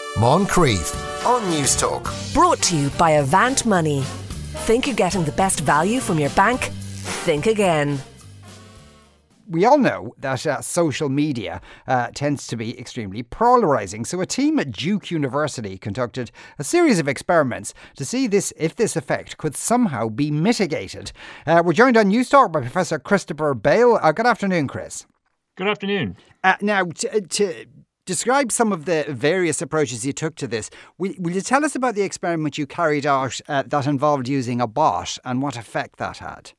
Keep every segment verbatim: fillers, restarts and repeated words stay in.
Moncrief on Newstalk. Brought to you by Avant Money. Think you're getting the best value from your bank? Think again. We all know that uh, social media uh, tends to be extremely polarising. So a team at Duke University conducted a series of experiments to see this if this effect could somehow be mitigated. Uh, we're joined on Newstalk by Professor Christopher Bale. Uh, good afternoon, Chris. Good afternoon. Uh, now, to, to describe some of the various approaches you took to this, will, will you tell us about the experiment you carried out uh, that involved using a bot and what effect that had?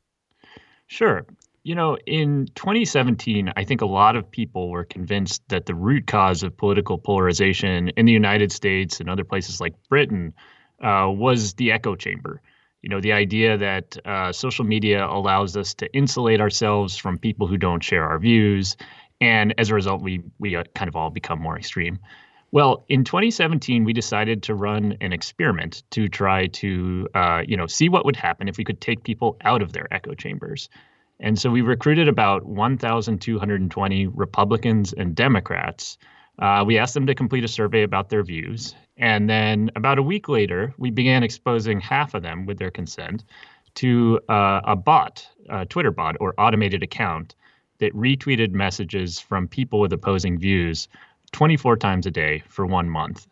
Sure. You know, in twenty seventeen, I think a lot of people were convinced that the root cause of political polarization in the United States and other places like Britain uh, was the echo chamber. You know, the idea that uh, social media allows us to insulate ourselves from people who don't share our views. And as a result, we we uh, kind of all become more extreme. Well, in twenty seventeen, we decided to run an experiment to try to, uh, you know, see what would happen if we could take people out of their echo chambers. And so we recruited about one thousand two hundred twenty Republicans and Democrats. Uh, we asked them to complete a survey about their views. And then about a week later, we began exposing half of them with their consent to uh, a bot, a Twitter bot or automated account that retweeted messages from people with opposing views twenty-four times a day for one month.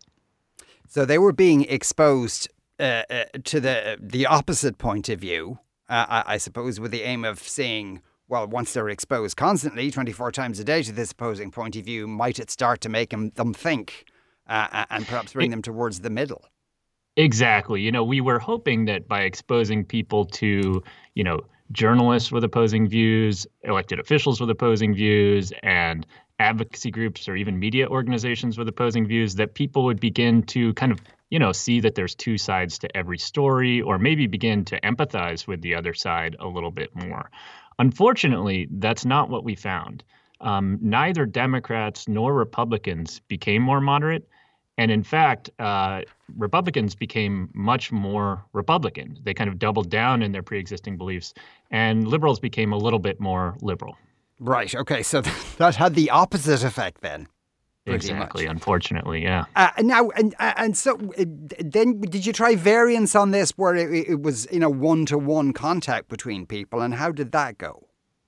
So they were being exposed uh, uh, to the the opposite point of view. Uh, I, I suppose with the aim of seeing, well, once they're exposed constantly, twenty-four times a day to this opposing point of view, might it start to make them, them think uh, and perhaps bring them towards the middle? Exactly. You know, we were hoping that by exposing people to, you know, journalists with opposing views, elected officials with opposing views, and advocacy groups or even media organizations with opposing views, that people would begin to kind of, you know, see that there's two sides to every story, or maybe begin to empathize with the other side a little bit more. Unfortunately, that's not what we found. Um, neither Democrats nor Republicans became more moderate. And in fact, uh, Republicans became much more Republican. They kind of doubled down in their pre-existing beliefs, and liberals became a little bit more liberal. Right. OK, so that had the opposite effect then. Exactly. Much. Unfortunately, yeah. Uh, now, and and so uh, then did you try variants on this where it, it was, you know, one-to-one contact between people, and how did that go?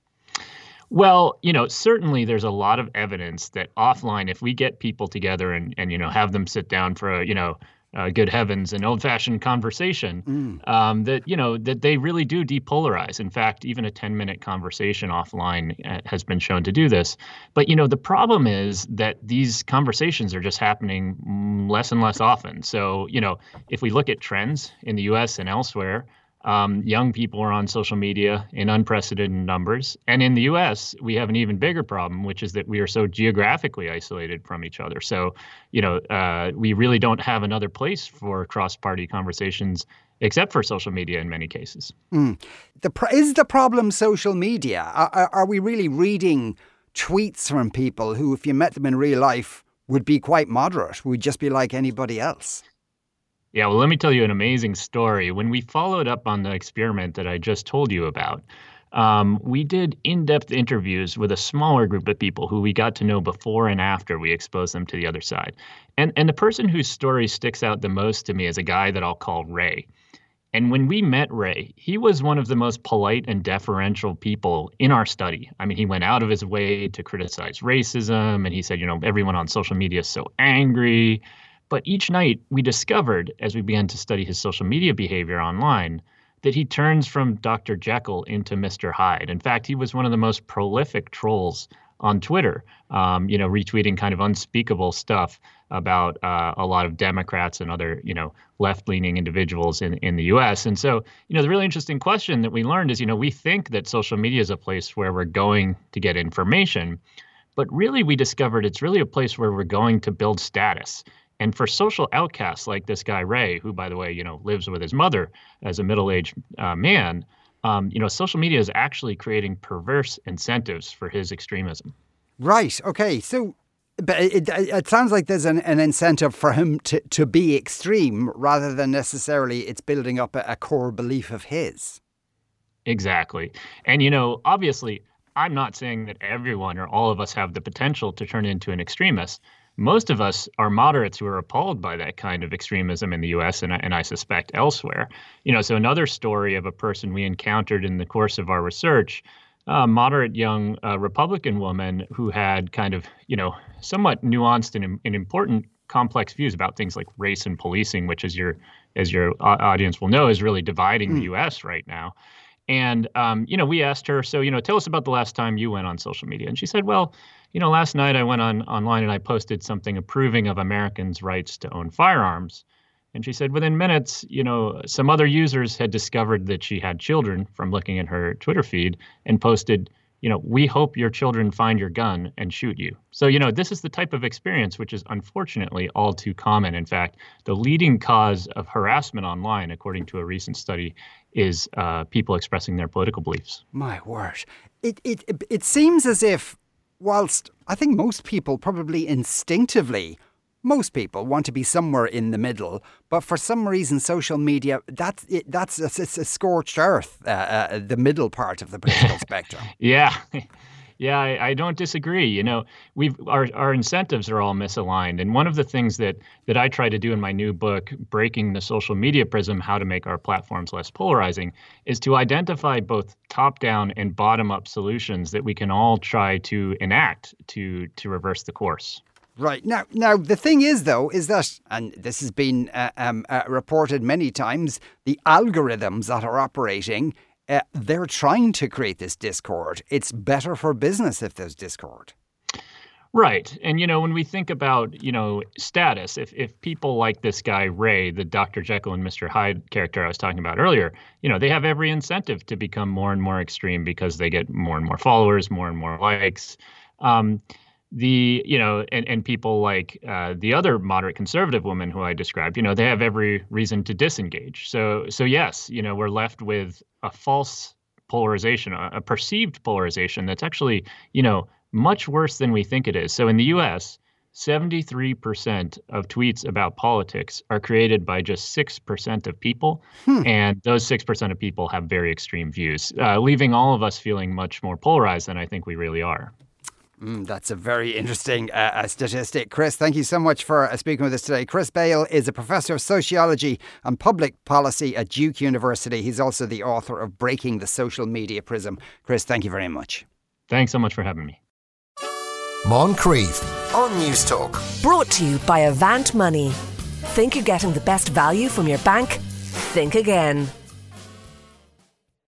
Well, you know, certainly there's a lot of evidence that offline, if we get people together and, and you know, have them sit down for a, you know, uh, good heavens, an old-fashioned conversation, mm. um, that, you know, that they really do depolarize. In fact, even a ten-minute conversation offline uh, has been shown to do this. But, you know, the problem is that these conversations are just happening less and less often. So, you know, if we look at trends in the U S and elsewhere, Um, young people are on social media in unprecedented numbers. And in the U S, we have an even bigger problem, which is that we are so geographically isolated from each other. So, you know, uh, we really don't have another place for cross-party conversations except for social media in many cases. Mm. The pro- is the problem social media? Are, are we really reading tweets from people who, if you met them in real life, would be quite moderate, would just be like anybody else? Yeah, well, let me tell you an amazing story. When we followed up on the experiment that I just told you about, um, we did in-depth interviews with a smaller group of people who we got to know before and after we exposed them to the other side. And and the person whose story sticks out the most to me is a guy that I'll call Ray. And when we met Ray, he was one of the most polite and deferential people in our study. I mean, he went out of his way to criticize racism, and he said, you know, everyone on social media is so angry. But each night we discovered, as we began to study his social media behavior online, that he turns from Doctor Jekyll into Mister Hyde. In fact, he was one of the most prolific trolls on Twitter, um, you know, retweeting kind of unspeakable stuff about uh, a lot of Democrats and other, you know, left-leaning individuals in, in the U S. And so, you know, the really interesting question that we learned is, you know, we think that social media is a place where we're going to get information, but really we discovered it's really a place where we're going to build status. And for social outcasts like this guy, Ray, who, by the way, you know, lives with his mother as a middle-aged uh, man, um, you know, social media is actually creating perverse incentives for his extremism. Right. OK. So but it, it sounds like there's an, an incentive for him to, to be extreme rather than necessarily it's building up a, a core belief of his. Exactly. And, you know, obviously, I'm not saying that everyone or all of us have the potential to turn into an extremist. most of us are moderates who are appalled by that kind of extremism in the U S and I, and I suspect elsewhere. You know, so another story of a person we encountered in the course of our research, a moderate young uh, Republican woman who had kind of, you know, somewhat nuanced and, and important complex views about things like race and policing, which, as your as your audience will know, is really dividing mm. the U S right now. And, um, you know, we asked her, so, you know, tell us about the last time you went on social media. And she said, well, you know, last night I went on online and I posted something approving of Americans' rights to own firearms. And she said within minutes, you know, some other users had discovered that she had children from looking at her Twitter feed and posted, you know, we hope your children find your gun and shoot you. So, you know, this is the type of experience which is unfortunately all too common. In fact, the leading cause of harassment online, according to a recent study, is uh, people expressing their political beliefs. My word. It, it, it seems as if, whilst I think most people probably instinctively Most people want to be somewhere in the middle, but for some reason, social media, that's it, that's it's a scorched earth, uh, uh, the middle part of the political spectrum. Yeah, yeah, I, I don't disagree. You know, we've our our incentives are all misaligned, and one of the things that that I try to do in my new book, Breaking the Social Media Prism: How to Make Our Platforms Less Polarizing, is to identify both top-down and bottom-up solutions that we can all try to enact to to reverse the course. Right. Now, now the thing is, though, is that, and this has been uh, um, uh, reported many times, the algorithms that are operating, uh, they're trying to create this discord. It's better for business if there's discord. Right. And, you know, when we think about, you know, status, if, if people like this guy, Ray, the Doctor Jekyll and Mister Hyde character I was talking about earlier, you know, they have every incentive to become more and more extreme because they get more and more followers, more and more likes. Um The, you know, and, and people like uh, the other moderate conservative woman who I described, you know, they have every reason to disengage. So, so yes, you know, we're left with a false polarization, a, a perceived polarization that's actually, you know, much worse than we think it is. So in the U S, seventy-three percent of tweets about politics are created by just six percent of people. Hmm. And those six percent of people have very extreme views, uh, leaving all of us feeling much more polarized than I think we really are. Mm, that's a very interesting uh, statistic. Chris, thank you so much for uh, speaking with us today. Chris Bail is a professor of sociology and public policy at Duke University. He's also the author of Breaking the Social Media Prism. Chris, thank you very much. Thanks so much for having me. Moncrief on Newstalk. Brought to you by Avant Money. Think you're getting the best value from your bank? Think again.